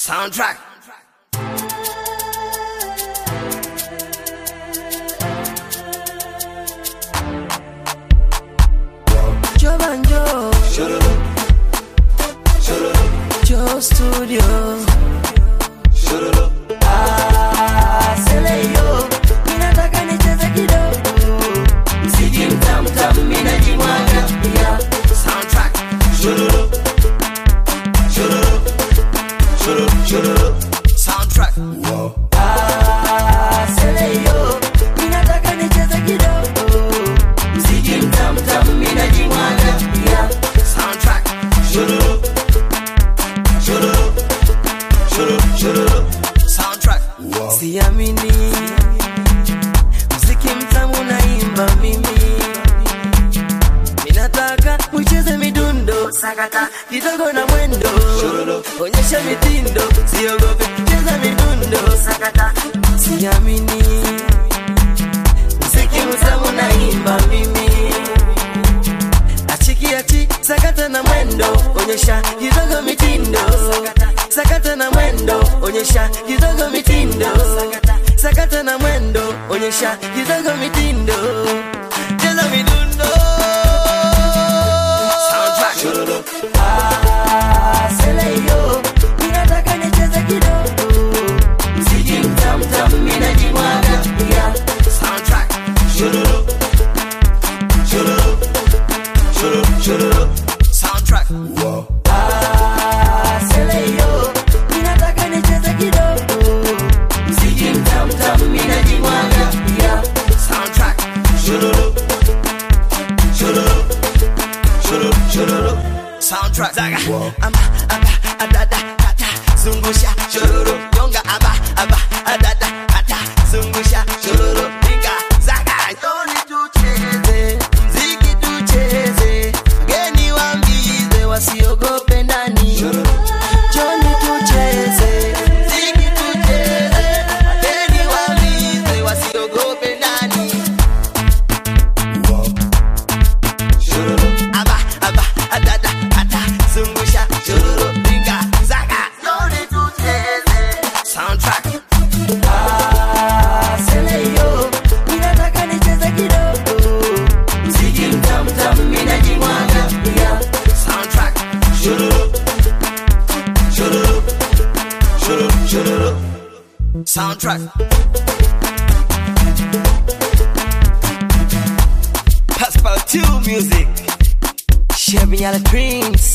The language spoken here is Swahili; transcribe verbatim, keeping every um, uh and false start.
Soundtrack. Joe Banjo, Joe Studio, ah, Seleyo, ninataka nicheze kidogo, mziki mtamu tamu mina jimwaga, yeah. Soundtrack. Soundtrack. Ah, Seleyo, ninataka nicheze kidogo, mziki mtamu tamu mina jimwaga, yeah. Soundtrack. Soundtrack. Siamini mziki mtamu naimba mimi, ninataka ucheze midundo, sakata kidogo na mwendo, onyesha mitindo, siogope cheza midundo, sakata. Siamini mziki mtamu naimba mimi, achiki achi sakata na mwendo, onyesha kidogo mitindo, sakata na mwendo, onyesha kidogo mitindo, sakata na mwendo, onyesha kidogo mitindo, cheza midundo. Soundtrack. Ah, Seleyo, ninataka nicheze kidogo, mziki mtamu tamu mina jimwaga, yeah. Soundtrack. Soundtrack. Ah, Seleyo, ninataka nicheze kidogo, mziki mtamu tamu mina jimwaga, yeah. Soundtrack. Soundtrack. Zaga. Amba, aba, adada, kata, zungusha, shororo, yonga, aba, aba, adada, kata, zungusha, shororo, ringa, zaga. Joni tucheze, mziki tucheze, wageni waambize wasiogope ndani. Joni tucheze, mziki tucheze, wageni waambize wasiogope ndani. Aba, aba, adada, kata, zungusha, shororo, ringa, zaga. Joni tucheze. Soundtrack. Ah, Seleyo, ninataka nicheze kidogo, mziki mtamu tamu mina jimwaga, yeah. Soundtrack. Soundtrack. Passpal two music, Chevy Yalla Dreams.